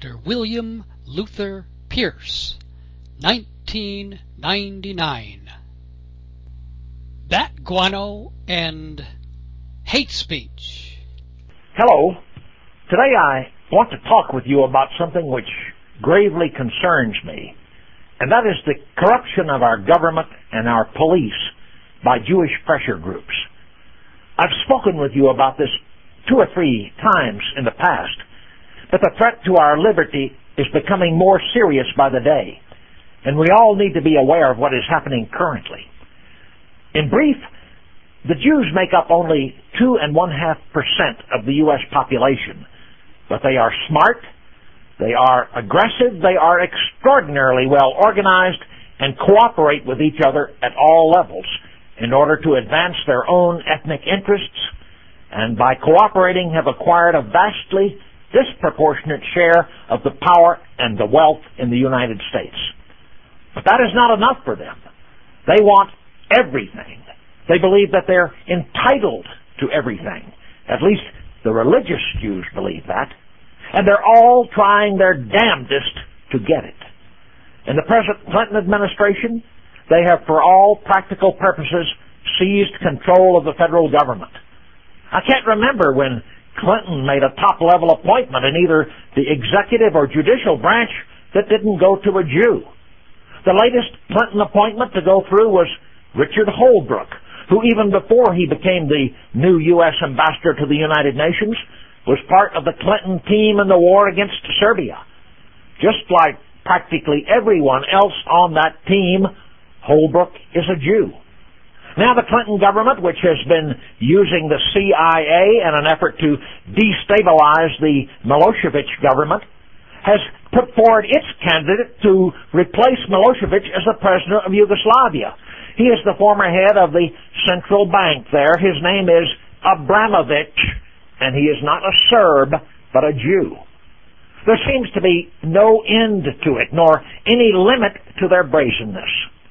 Dr. William Luther Pierce, 1999. Bat Guano and Hate Speech. Hello. Today I want to talk with you about something which gravely concerns me, and that is the corruption of our government and our police by Jewish pressure groups. I've spoken with you about this 2 or 3 times in the past, but the threat to our liberty is becoming more serious by the day, and we all need to be aware of what is happening currently. In brief, the Jews make up only 2.5% of the U.S. population, but they are smart, they are aggressive, they are extraordinarily well organized, and cooperate with each other at all levels in order to advance their own ethnic interests, and by cooperating have acquired a vastly disproportionate share of the power and the wealth in the United States. But that is not enough for them. They want everything. They believe that they're entitled to everything. At least the religious Jews believe that. And they're all trying their damnedest to get it. In the present Clinton administration, they have for all practical purposes seized control of the federal government. I can't remember when Clinton made a top-level appointment in either the executive or judicial branch that didn't go to a Jew. The latest Clinton appointment to go through was Richard Holbrooke, who even before he became the new U.S. ambassador to the United Nations was part of the Clinton team in the war against Serbia. Just like practically everyone else on that team, Holbrooke is a Jew. Now the Clinton government, which has been using the CIA in an effort to destabilize the Milosevic government, has put forward its candidate to replace Milosevic as the president of Yugoslavia. He is the former head of the central bank there. His name is Abramovich, and he is not a Serb, but a Jew. There seems to be no end to it, nor any limit to their brazenness.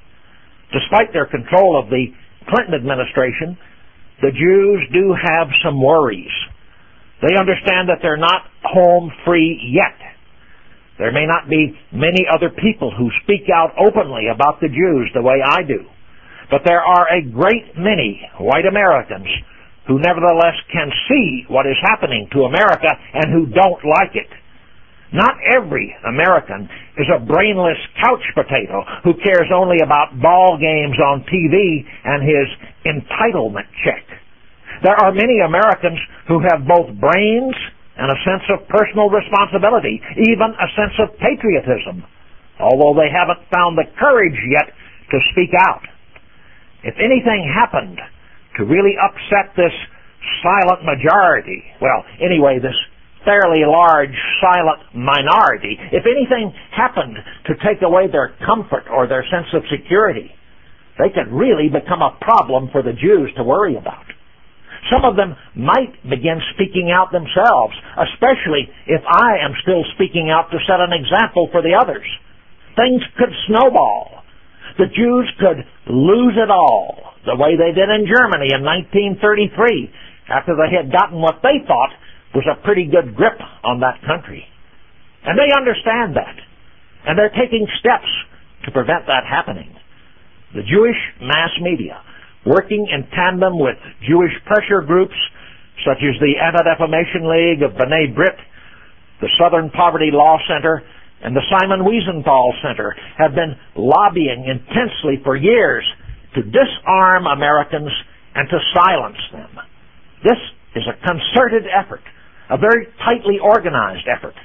Despite their control of the Clinton administration, the Jews do have some worries. They understand that they're not home free yet. There may not be many other people who speak out openly about the Jews the way I do, but there are a great many white Americans who nevertheless can see what is happening to America and who don't like it. Not every American is a brainless couch potato who cares only about ball games on TV and his entitlement check. There are many Americans who have both brains and a sense of personal responsibility, even a sense of patriotism, although they haven't found the courage yet to speak out. If anything happened to really upset this silent majority, this fairly large silent minority, if anything happened to take away their comfort or their sense of security, they could really become a problem for the Jews to worry about. Some of them might begin speaking out themselves, especially if I am still speaking out to set an example for the others. Things could snowball. The Jews could lose it all, the way they did in Germany in 1933, after they had gotten what they thought was a pretty good grip on that country. And they understand that, and they're taking steps to prevent that happening. The Jewish mass media, working in tandem with Jewish pressure groups such as the Anti-Defamation League of B'nai B'rith, the Southern Poverty Law Center, and the Simon Wiesenthal Center, have been lobbying intensely for years to disarm Americans and to silence them. This is a concerted effort, a very tightly organized effort.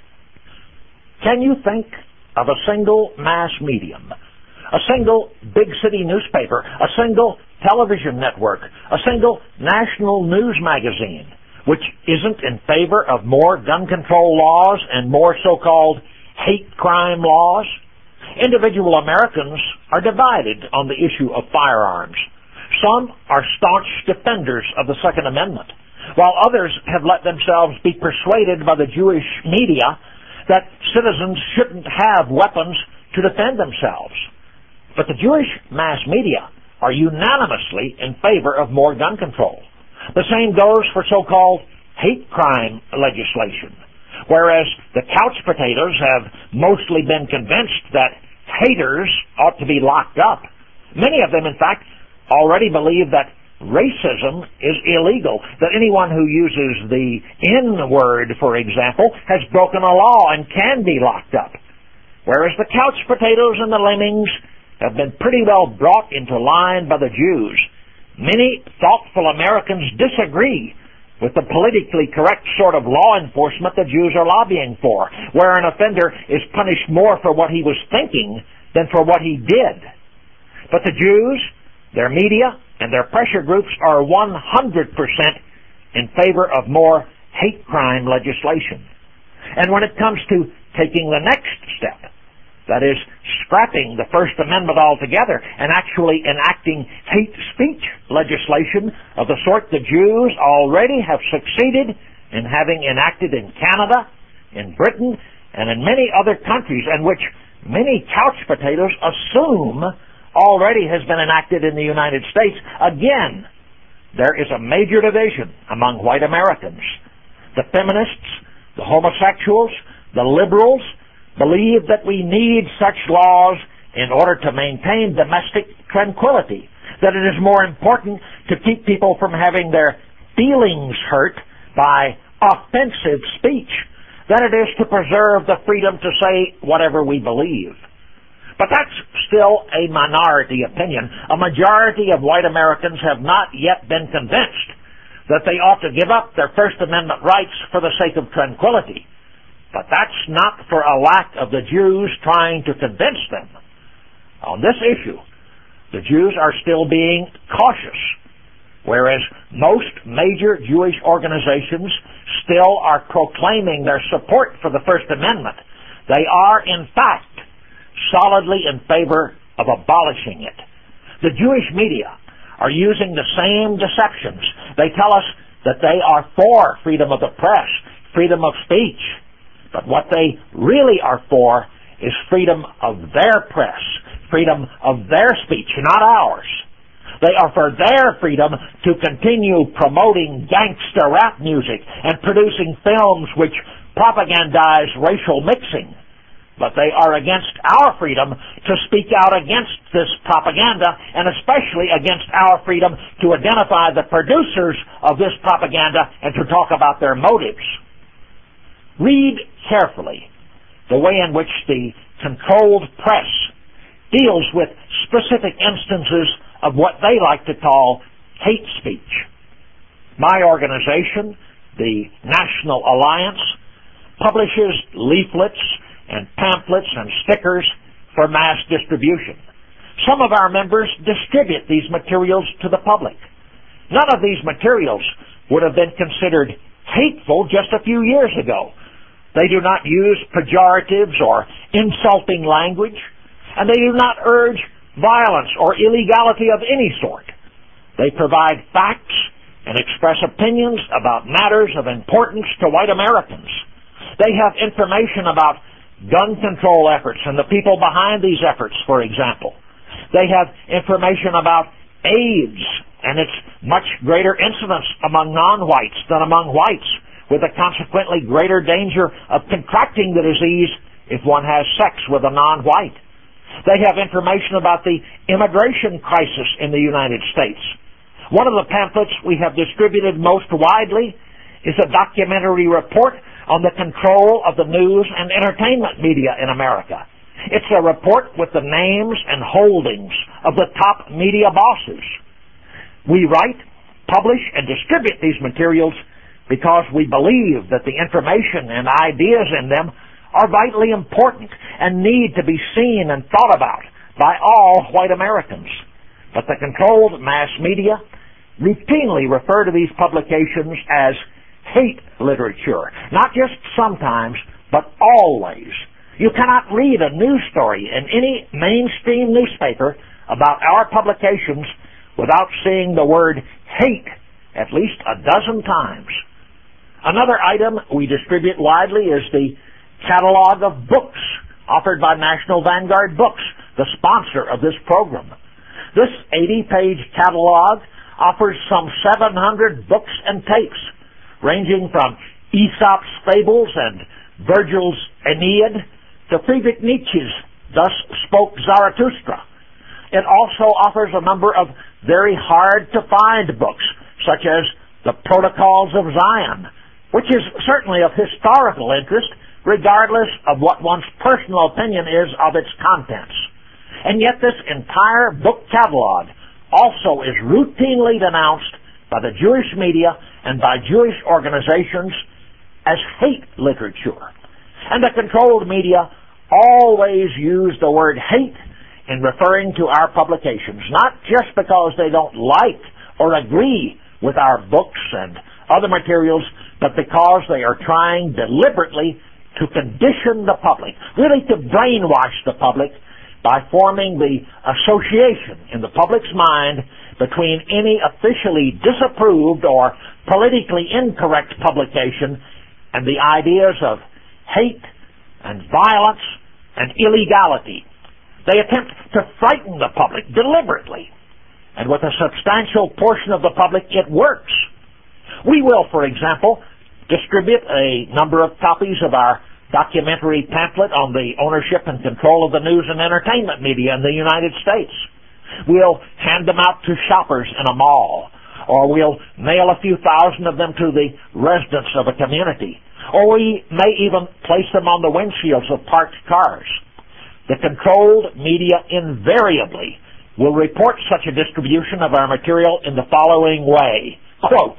Can you think of a single mass medium, a single big city newspaper, a single television network, a single national news magazine, which isn't in favor of more gun control laws and more so-called hate crime laws? Individual Americans are divided on the issue of firearms. Some are staunch defenders of the Second Amendment, while others have let themselves be persuaded by the Jewish media that citizens shouldn't have weapons to defend themselves. But the Jewish mass media are unanimously in favor of more gun control. The same goes for so-called hate crime legislation. Whereas the couch potatoes have mostly been convinced that haters ought to be locked up. Many of them, in fact, already believe that racism is illegal, that anyone who uses the N word, for example, has broken a law and can be locked up. Whereas the couch potatoes and the lemmings have been pretty well brought into line by the Jews. Many thoughtful Americans disagree with the politically correct sort of law enforcement the Jews are lobbying for, where an offender is punished more for what he was thinking than for what he did. But the Jews, their media, and their pressure groups are 100% in favor of more hate crime legislation. And when it comes to taking the next step, that is, scrapping the First Amendment altogether and actually enacting hate speech legislation of the sort the Jews already have succeeded in having enacted in Canada, in Britain, and in many other countries, and which many couch potatoes assume already has been enacted in the United States. Again, there is a major division among white Americans. The feminists, the homosexuals, the liberals believe that we need such laws in order to maintain domestic tranquility, that it is more important to keep people from having their feelings hurt by offensive speech than it is to preserve the freedom to say whatever we believe. But that's still a minority opinion. A majority of white Americans have not yet been convinced that they ought to give up their First Amendment rights for the sake of tranquility. But that's not for a lack of the Jews trying to convince them. On this issue, the Jews are still being cautious, whereas most major Jewish organizations still are proclaiming their support for the First Amendment. They are, in fact, solidly in favor of abolishing it. The Jewish media are using the same deceptions. They tell us that they are for freedom of the press, freedom of speech. But what they really are for is freedom of their press, freedom of their speech, not ours. They are for their freedom to continue promoting gangster rap music and producing films which propagandize racial mixing. But they are against our freedom to speak out against this propaganda, and especially against our freedom to identify the producers of this propaganda and to talk about their motives. Read carefully the way in which the controlled press deals with specific instances of what they like to call hate speech. My organization, the National Alliance, publishes leaflets and pamphlets and stickers for mass distribution. Some of our members distribute these materials to the public. None of these materials would have been considered hateful just a few years ago. They do not use pejoratives or insulting language, and they do not urge violence or illegality of any sort. They provide facts and express opinions about matters of importance to white Americans. They have information about gun control efforts and the people behind these efforts, for example. They have information about AIDS and its much greater incidence among non-whites than among whites, with a consequently greater danger of contracting the disease if one has sex with a non-white. They have information about the immigration crisis in the United States. One of the pamphlets we have distributed most widely is a documentary report on the control of the news and entertainment media in America. It's a report with the names and holdings of the top media bosses. We write, publish, and distribute these materials because we believe that the information and ideas in them are vitally important and need to be seen and thought about by all white Americans. But the controlled mass media routinely refer to these publications as hate literature, not just sometimes, but always. You cannot read a news story in any mainstream newspaper about our publications without seeing the word hate at least a dozen times. Another item we distribute widely is the catalog of books offered by National Vanguard Books, the sponsor of this program. This 80-page catalog offers some 700 books and tapes, ranging from Aesop's fables and Virgil's Aeneid to Friedrich Nietzsche's Thus Spoke Zarathustra. It also offers a number of very hard-to-find books, such as The Protocols of Zion, which is certainly of historical interest, regardless of what one's personal opinion is of its contents. And yet this entire book catalog also is routinely denounced by the Jewish media and by Jewish organizations as hate literature. And the controlled media always use the word hate in referring to our publications, not just because they don't like or agree with our books and other materials, but because they are trying deliberately to condition the public, really to brainwash the public by forming the association in the public's mind between any officially disapproved or politically incorrect publication and the ideas of hate and violence and illegality. They attempt to frighten the public deliberately, and with a substantial portion of the public it works. We will, for example, distribute a number of copies of our documentary pamphlet on the ownership and control of the news and entertainment media in the United States. We'll hand them out to shoppers in a mall, or we'll mail a few thousand of them to the residents of a community, or we may even place them on the windshields of parked cars. The controlled media invariably will report such a distribution of our material in the following way. Quote,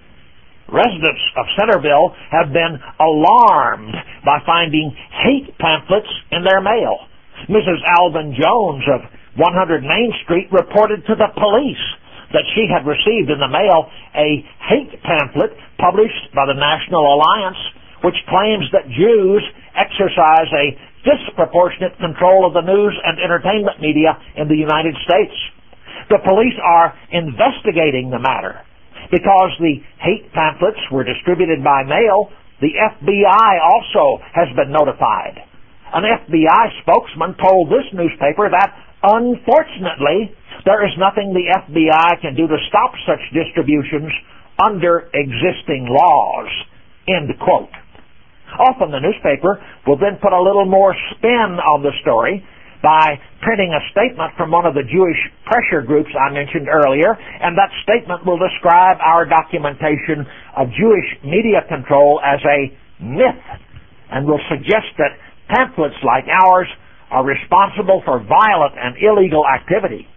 residents of Centerville have been alarmed by finding hate pamphlets in their mail. Mrs. Alvin Jones of 100 Main Street reported to the police that she had received in the mail a hate pamphlet published by the National Alliance, which claims that Jews exercise a disproportionate control of the news and entertainment media in the United States. The police are investigating the matter. Because the hate pamphlets were distributed by mail, the FBI also has been notified. An FBI spokesman told this newspaper that, unfortunately, there is nothing the FBI can do to stop such distributions under existing laws. End quote. Often the newspaper will then put a little more spin on the story by printing a statement from one of the Jewish pressure groups I mentioned earlier, and that statement will describe our documentation of Jewish media control as a myth, and will suggest that pamphlets like ours are responsible for violent and illegal activity.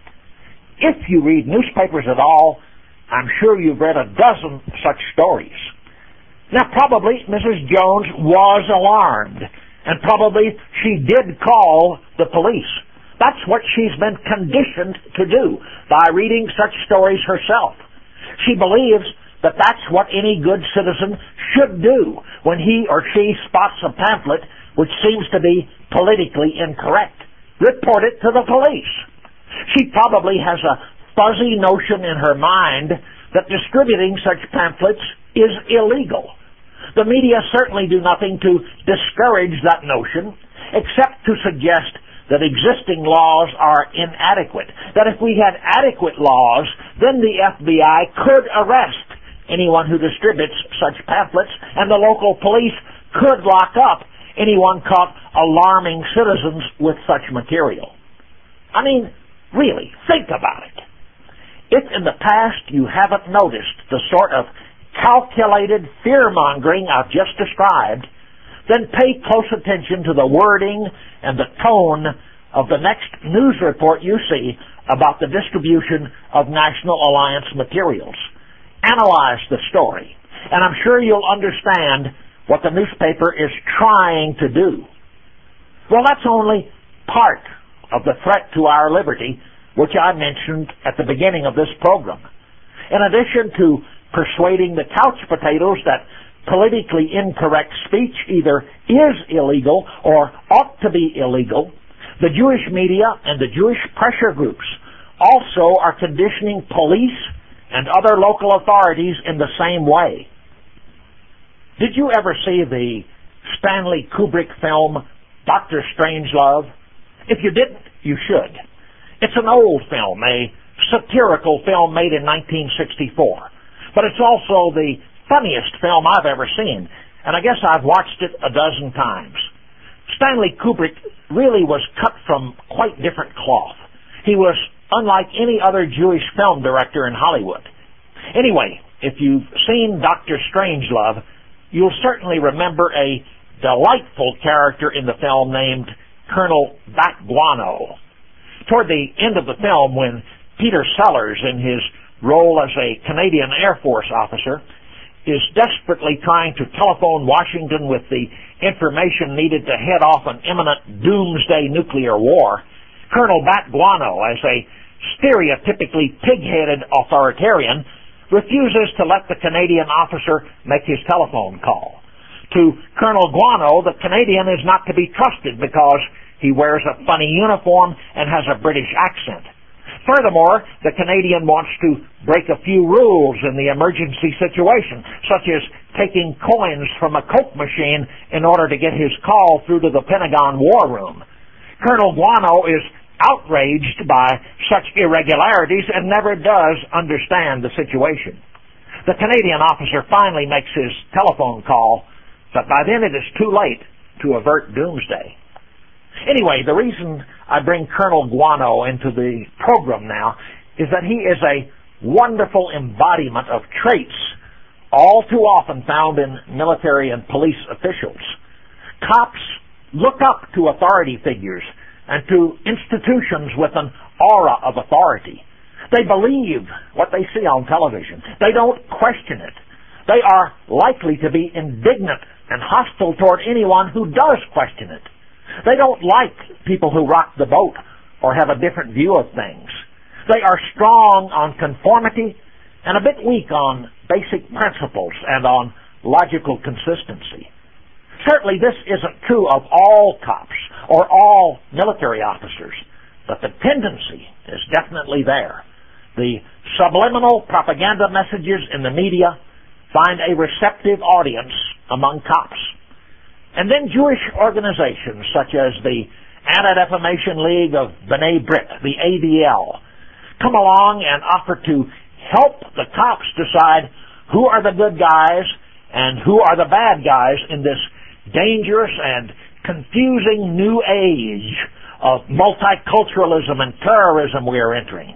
If you read newspapers at all, I'm sure you've read a dozen such stories. Now, probably Mrs. Jones was alarmed, and probably she did call the police. That's what she's been conditioned to do by reading such stories herself. She believes that that's what any good citizen should do when he or she spots a pamphlet which seems to be politically incorrect. Report it to the police. She probably has a fuzzy notion in her mind that distributing such pamphlets is illegal. The media certainly do nothing to discourage that notion, except to suggest that existing laws are inadequate. That if we had adequate laws, then the FBI could arrest anyone who distributes such pamphlets, and the local police could lock up anyone caught alarming citizens with such material. I mean, really, think about it. If in the past you haven't noticed the sort of calculated fear-mongering I've just described, then pay close attention to the wording and the tone of the next news report you see about the distribution of National Alliance materials. Analyze the story, and I'm sure you'll understand what the newspaper is trying to do. Well, that's only part of the threat to our liberty, which I mentioned at the beginning of this program. In addition to persuading the couch potatoes that politically incorrect speech either is illegal or ought to be illegal, the Jewish media and the Jewish pressure groups also are conditioning police and other local authorities in the same way. Did you ever see the Stanley Kubrick film Dr. Strangelove? If you didn't, you should. It's an old film, a satirical film made in 1964. But it's also the funniest film I've ever seen. and I guess I've watched it a dozen times. Stanley Kubrick really was cut from quite different cloth. He was unlike any other Jewish film director in Hollywood. Anyway, if you've seen Dr. Strangelove, you'll certainly remember a delightful character in the film named Colonel Bat Guano. Toward the end of the film, when Peter Sellers, in his role as a Canadian Air Force officer, is desperately trying to telephone Washington with the information needed to head off an imminent doomsday nuclear war, Colonel Bat Guano, as a stereotypically pig-headed authoritarian, refuses to let the Canadian officer make his telephone call. To Colonel Guano, the Canadian is not to be trusted because he wears a funny uniform and has a British accent. Furthermore, the Canadian wants to break a few rules in the emergency situation, such as taking coins from a Coke machine in order to get his call through to the Pentagon War Room. Colonel Guano is outraged by such irregularities and never does understand the situation. The Canadian officer finally makes his telephone call, but by then it is too late to avert doomsday. Anyway, the reason I bring Colonel Guano into the program now is that he is a wonderful embodiment of traits all too often found in military and police officials. Cops look up to authority figures and to institutions with an aura of authority. They believe what they see on television. They don't question it. They are likely to be indignant and hostile toward anyone who does question it. They don't like people who rock the boat or have a different view of things. They are strong on conformity and a bit weak on basic principles and on logical consistency. Certainly this isn't true of all cops or all military officers, but the tendency is definitely there. The subliminal propaganda messages in the media find a receptive audience among cops. And then Jewish organizations such as the Anti-Defamation League of B'nai Brit, the ADL, come along and offer to help the cops decide who are the good guys and who are the bad guys in this dangerous and confusing new age of multiculturalism and terrorism we are entering.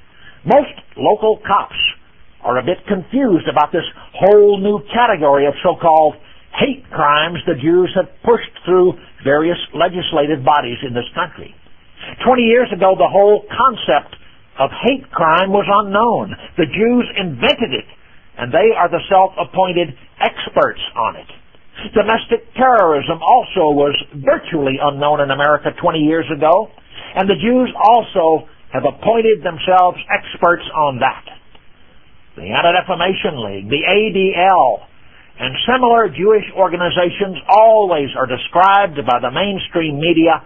Most local cops are a bit confused about this whole new category of so-called hate crimes the Jews have pushed through various legislative bodies in this country. 20 years ago, the whole concept of hate crime was unknown. The Jews invented it, and they are the self-appointed experts on it. Domestic terrorism also was virtually unknown in America 20 years ago, and the Jews also have appointed themselves experts on that. The Anti-Defamation League, the ADL, and similar Jewish organizations always are described by the mainstream media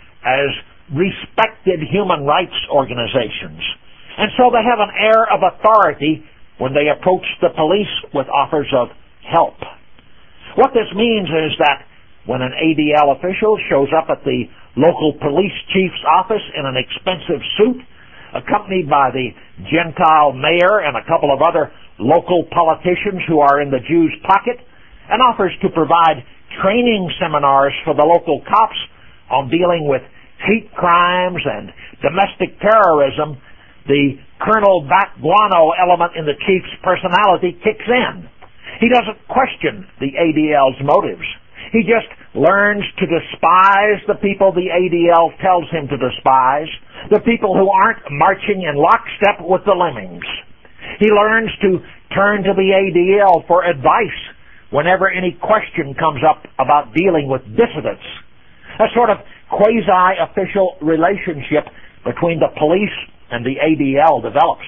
as respected human rights organizations. And so they have an air of authority when they approach the police with offers of help. What this means is that when an ADL official shows up at the local police chief's office in an expensive suit, accompanied by the Gentile mayor and a couple of other local politicians who are in the Jews' pocket, and offers to provide training seminars for the local cops on dealing with hate crimes and domestic terrorism, the Colonel Bat Guano element in the chief's personality kicks in. He doesn't question the ADL's motives. He just learns to despise the people the ADL tells him to despise, the people who aren't marching in lockstep with the lemmings. He learns to turn to the ADL for advice whenever any question comes up about dealing with dissidents. A sort of quasi-official relationship between the police and the ADL develops.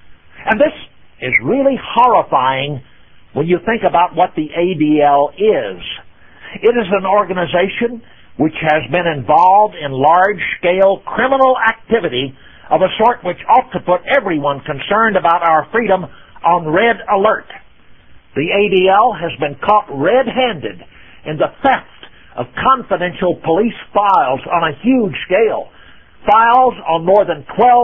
And this is really horrifying when you think about what the ADL is. It is an organization which has been involved in large-scale criminal activity of a sort which ought to put everyone concerned about our freedom on red alert. The ADL has been caught red-handed in the theft of confidential police files on a huge scale, files on more than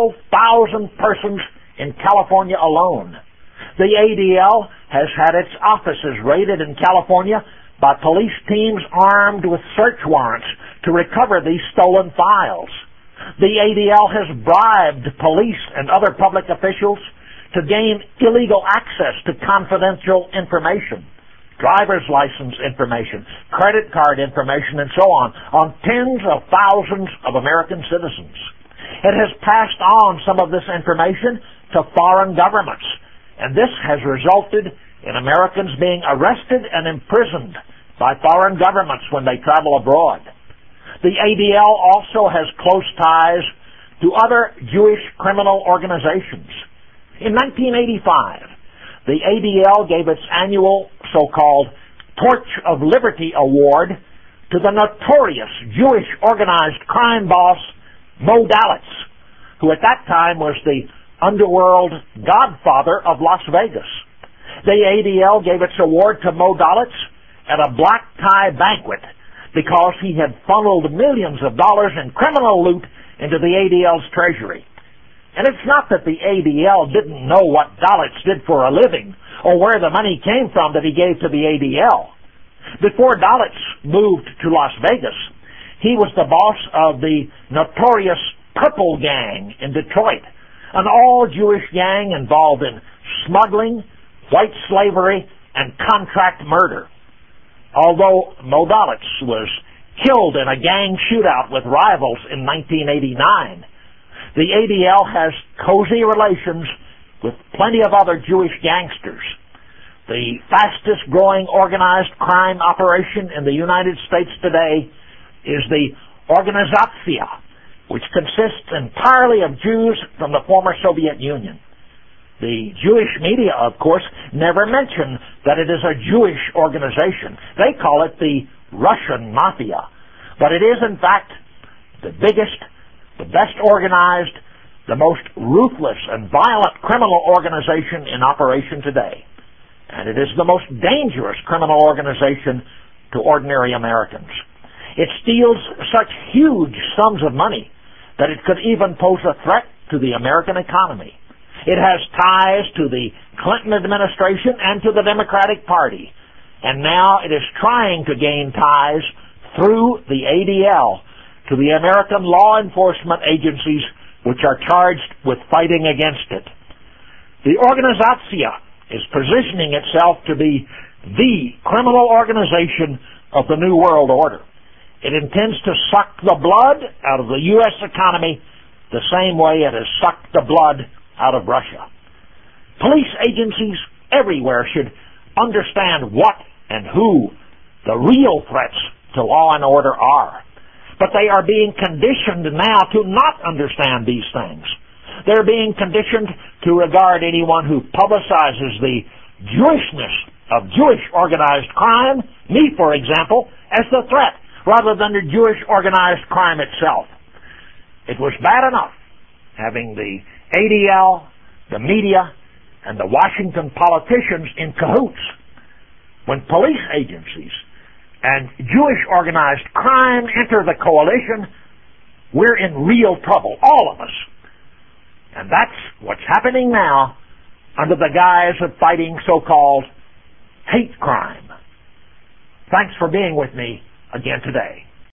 12,000 persons in California alone. The ADL has had its offices raided in California by police teams armed with search warrants to recover these stolen files. The ADL has bribed police and other public officials to gain illegal access to confidential information, driver's license information, credit card information, and so on tens of thousands of American citizens. It has passed on some of this information to foreign governments, and this has resulted in Americans being arrested and imprisoned by foreign governments when they travel abroad. The ADL also has close ties to other Jewish criminal organizations. In 1985, the ADL gave its annual so-called Torch of Liberty Award to the notorious Jewish organized crime boss Mo Dalitz, who at that time was the underworld godfather of Las Vegas. The ADL gave its award to Mo Dalitz at a black tie banquet because he had funneled millions of dollars in criminal loot into the ADL's treasury. And it's not that the ADL didn't know what Dalitz did for a living or where the money came from that he gave to the ADL. Before Dalitz moved to Las Vegas, he was the boss of the notorious Purple Gang in Detroit, an all-Jewish gang involved in smuggling, white slavery, and contract murder. Although Mo Dalitz was killed in a gang shootout with rivals in 1989, the ADL has cozy relations with plenty of other Jewish gangsters. The fastest growing organized crime operation in the United States today is the Organizatsiya, which consists entirely of Jews from the former Soviet Union. The Jewish media, of course, never mention that it is a Jewish organization. They call it the Russian Mafia. But it is, in fact, the biggest, the best organized, the most ruthless and violent criminal organization in operation today. And it is the most dangerous criminal organization to ordinary Americans. It steals such huge sums of money that it could even pose a threat to the American economy. It has ties to the Clinton administration and to the Democratic Party. And now it is trying to gain ties through the ADL to the American law enforcement agencies which are charged with fighting against it. The Organizatsiya is positioning itself to be the criminal organization of the New World Order. It intends to suck the blood out of the U.S. economy the same way it has sucked the blood out of Russia. Police agencies everywhere should understand what and who the real threats to law and order are. But they are being conditioned now to not understand these things. They're being conditioned to regard anyone who publicizes the Jewishness of Jewish organized crime, me for example, as the threat rather than the Jewish organized crime itself. It was bad enough having the ADL, the media, and the Washington politicians in cahoots. When police agencies and Jewish organized crime enter the coalition, we're in real trouble, all of us. And that's what's happening now under the guise of fighting so-called hate crime. Thanks for being with me again today.